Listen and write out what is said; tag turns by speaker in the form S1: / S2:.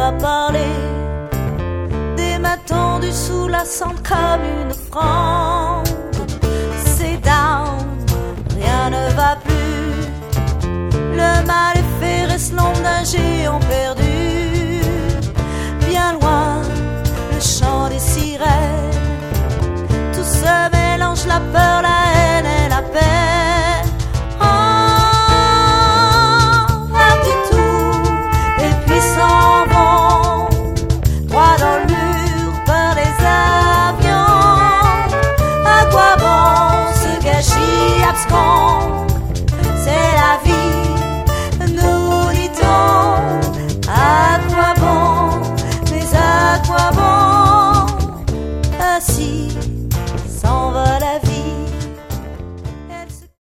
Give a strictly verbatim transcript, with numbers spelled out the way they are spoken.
S1: va parler. Des mains tendues sous la cendre comme une offrande. C'est down, rien ne va plus. Le mal est fait, reste l'ombre d'un géant perdu.